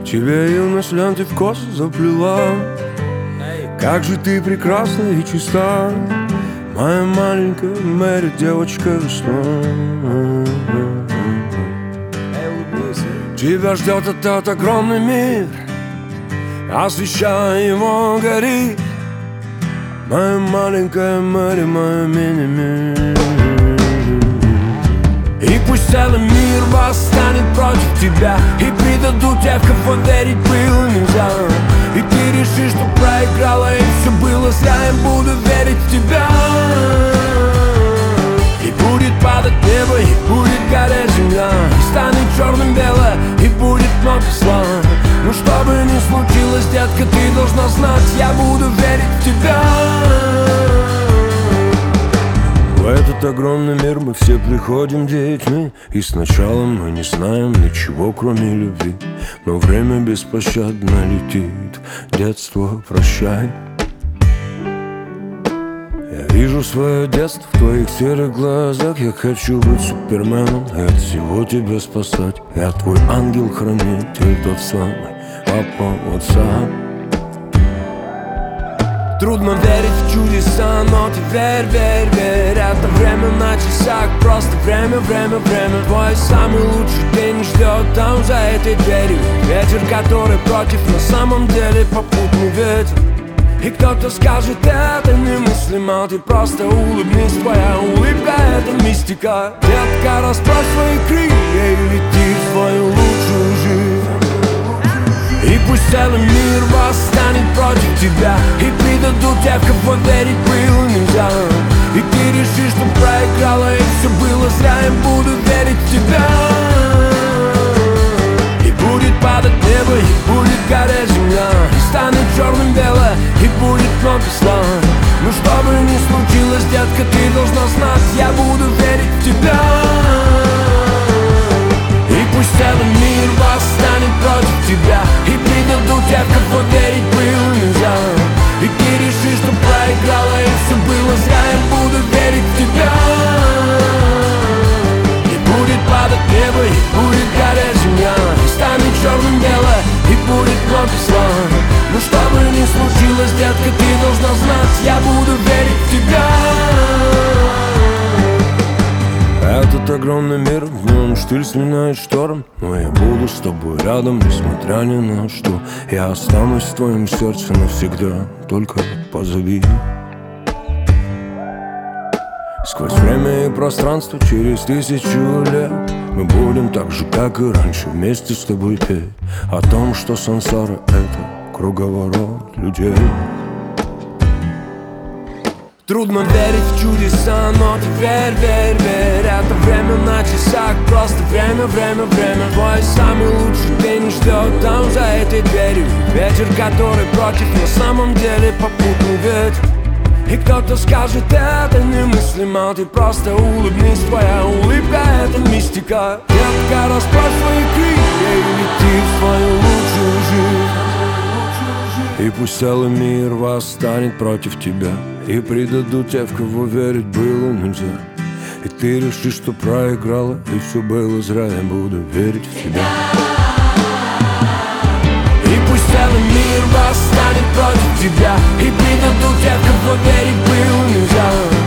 Тебе юность ленты в косы заплела. Как же ты прекрасна и чиста, моя маленькая Мэри, девочка весна. Тебя ждет этот огромный мир, освещая его горит, моя маленькая Мэри, моя мини-мир. И пусть целый мир восстанет против тебя, и предадут тех, в кого верить было нельзя. И ты решишь, что проиграла, и все было зря. Я буду верить в тебя. И будет падать небо, и будет гореть земля, и станет черным белое, и будет много зла. Но что бы ни случилось, детка, ты должна знать, я буду верить в тебя. В этот огромный мир мы все приходим детьми, и сначала мы не знаем ничего, кроме любви. Но время беспощадно летит, детство прощай. Я вижу свое детство в твоих серых глазах. Я хочу быть суперменом и от всего тебя спасать. Я твой ангел-хранитель, тот самый папа отца. Трудно верить в чудеса, но ты верь, верь, верь. Это время на часах, просто время, время, время. Твой самый лучший день ждет там за этой дверью. Ветер, который против, на самом деле попутный ветер. И кто-то скажет, это немыслимо. Ты просто улыбнись, твоя улыбка — это мистика. Детка, расправь свои крылья и лети в свою лучшую жизнь. И пусть целый мир восстанет против тебя, и предадут тех, в кого верить было нельзя. И ты решишь, что проиграла, и все было зря. Я буду верить в тебя. И будет падать небо, и будет гореть земля, и станет черным белое, и будет много зла. Но что бы ни случилось, детка, ты должна знать, я буду верить в тебя. И пусть целый мир восстанет против тебя, и предадут тех, в кого верить было нельзя. И ты решишь, что проиграла, и все было зря. Я буду верить в тебя. И будет падать небо, и будет гореть земля, и станет черным белое, и будет много зла. Но что бы ни случилось, детка, ты должна знать, я буду верить в тебя. Этот огромный мир, в нем штиль сменяет шторм, но я буду с тобой рядом, несмотря ни на что. Я останусь в твоем сердце навсегда, только позови. Сквозь время и пространство, через 1000 лет мы будем так же, как и раньше, вместе с тобой петь о том, что сансара — это круговорот людей. Трудно верить в чудеса, но ты верь, верь, верь. Это время на часах, просто время, время, время. Твой самый лучший день ждет там за этой дверью. Ветер, который против, на самом деле попутный ветер. И кто-то скажет, это немыслимо. Ты просто улыбнись, твоя улыбка — это мистика. Детка, расправь свои крылья и лети в свою лучшую жизнь. И пусть целый мир восстанет против тебя, и предадут тех, в кого верить было нельзя. И ты решишь, что проиграла, и все было зря. Я буду верить в тебя. И пусть целый мир восстанет против тебя, и предадут тех, в кого верить было нельзя.